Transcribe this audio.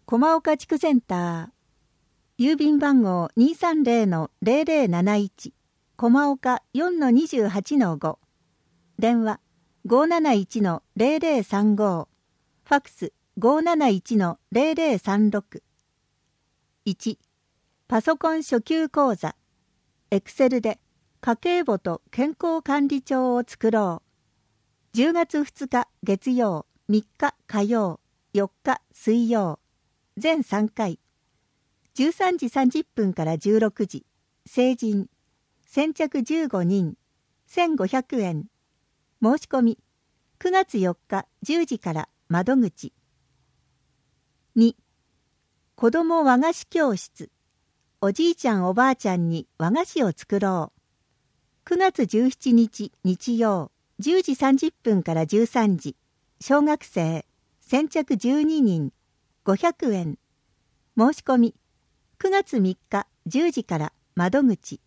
駒岡地区センター、郵便番号 230-0071、駒岡 4-28-5、電話 571-0035、ファックス 571-0036。1、パソコン初級講座、エクセルで家計簿と健康管理帳を作ろう。10月2日月曜、3日火曜、4日水曜、全3回。13時30分から16時、成人、先着15人、1500円。申し込み、9月4日10時から窓口。2、子ども和菓子教室、おじいちゃんおばあちゃんに和菓子を作ろう。9月17日日曜、10時30分から13時、小学生、先着12人、500円。申し込み、9月3日10時から窓口。